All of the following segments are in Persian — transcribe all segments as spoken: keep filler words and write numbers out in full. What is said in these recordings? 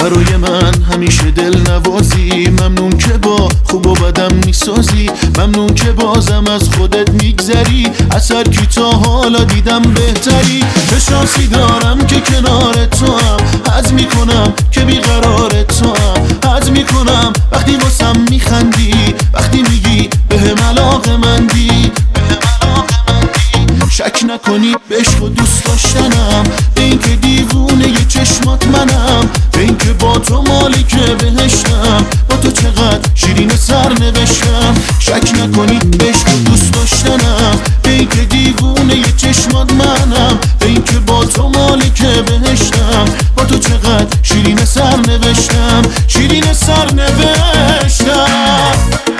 برای من همیشه دل نوازی. ممنون که با خوب و بدم میسازی، ممنون که بازم از خودت میگذری. از هر کی تا حالا دیدم بهتری. چه شانسی دارم که کنار تو هم، حظ میکنم که بیقرار تو هم، حظ میکنم وقتی واسم میخندی، وقتی میگی بهم علاقه مندی. شک نکنی به عشق و دوست داشتنم، به این که دیوونه ی چشمات منم، به این که با تو مالک بهشتم، با تو چقدر شیرین سر نوشتم. شک نکنی به عشق و دوست داشتنم، به این که دیوونه ی چشمات منم، به این که با تو مالک بهشتم، با تو چقدر شیرین سر نوشتم، شیرین سر نوشتم.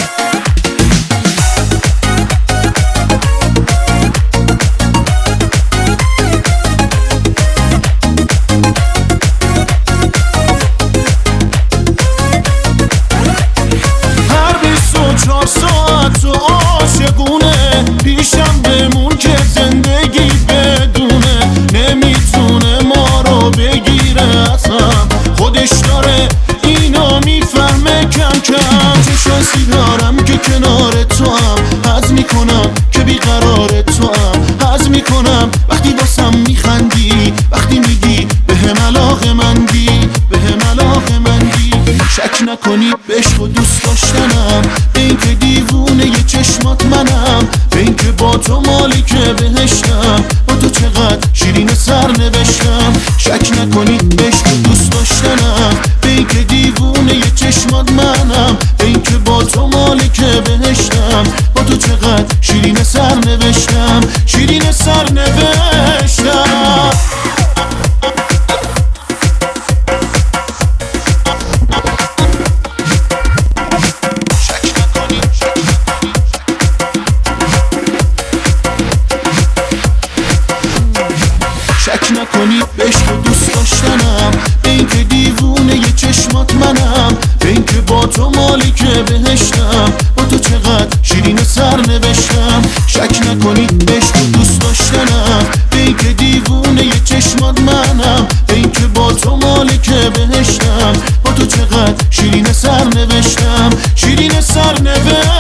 چهار ساعت تو عاشقونه، پیشم بمون که زندگی بدونه، نمیتونه ما رو بگیره ازم، خودش داره اینا میفهمه کم کم. چه شانسی دارم که کنار تو هم، حظ میکنم که بیقرار تو هم، حظ میکنم وقتی واسم میخندی، وقتی میگی بهم علاقه مندی، بهم علاقه مندی. شک نکنی به عشق و دوست داشتنم، به این که دیوونه ی چشمات منم، به این که با تو مالک بهشتم، با تو چقدر شیرین سر نوشتم. شک نکنی به عشق و دوست داشتنم، به این که دیوونه ی چشمات منم، به این که با تو مالک بهشتم، با تو چقدر شیرین سر نوشتم، شیرین سر نوشتم. شک نکنی به عشق و دوست داشتنم، به این که دیوونه ی چشمات منم، به این که با تو مالک بهشتم، با تو چقدر شیرین سر نوشتم. شک نکنی به عشق و دوست داشتنم، به این که دیوونه ی چشمات منم، به این که با تو مالک بهشتم، با تو چقدر شیرین سر نوشتم، شیرین سر نوشتم.